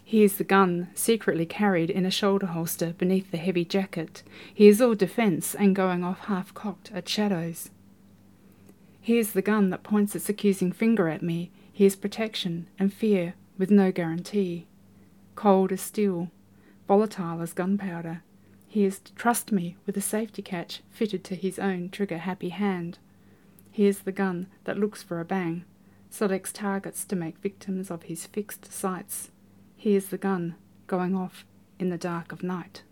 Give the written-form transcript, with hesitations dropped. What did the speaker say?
Here's the gun secretly carried in a shoulder holster beneath the heavy jacket. Here's all defence and going off half-cocked at shadows. Here's the gun that points its accusing finger at me. Here's protection and fear with no guarantee. Cold as steel, volatile as gunpowder. Here's to trust me with a safety catch fitted to his own trigger-happy hand. Here's the gun that looks for a bang, selects targets to make victims of his fixed sights. Here's the gun going off in the dark of night.